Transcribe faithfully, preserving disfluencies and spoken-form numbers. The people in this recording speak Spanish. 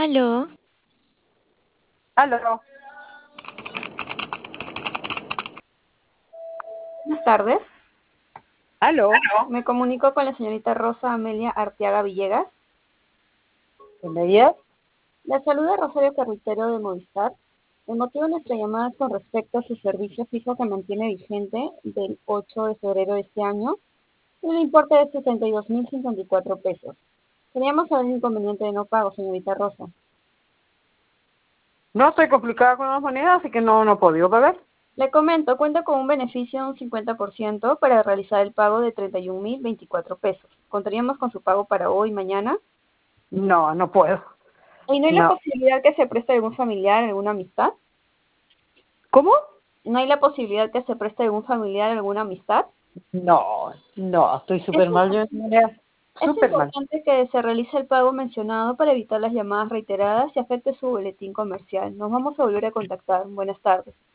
Aló, Aló. Buenas tardes. Aló. Me comunico con la señorita Rosa Amelia Arteaga Villegas. ¿Quién de ella? La saluda Rosario Carretero de Movistar. El motivo de nuestra llamada es con respecto a su servicio fijo que mantiene vigente del ocho de febrero de este año, en un importe de sesenta y dos mil cincuenta y cuatro pesos. Teníamos saber el inconveniente de no pago, señorita Rosa. No estoy complicada con las monedas, así que no, no he podido pagar. Le comento, cuenta con un beneficio de un cincuenta por ciento para realizar el pago de treinta y un mil veinticuatro pesos. ¿Contaríamos con su pago para hoy y mañana? No, no puedo. ¿Y no hay la No. posibilidad que se preste algún familiar, alguna amistad? ¿Cómo? ¿No hay la posibilidad que se preste algún familiar, alguna amistad? No, no, estoy Es, súper mal yo en monedas. es Súper mal. importante que se realice el pago mencionado para evitar las llamadas reiteradas y afecte su boletín comercial. Nos vamos a volver a contactar. Buenas tardes.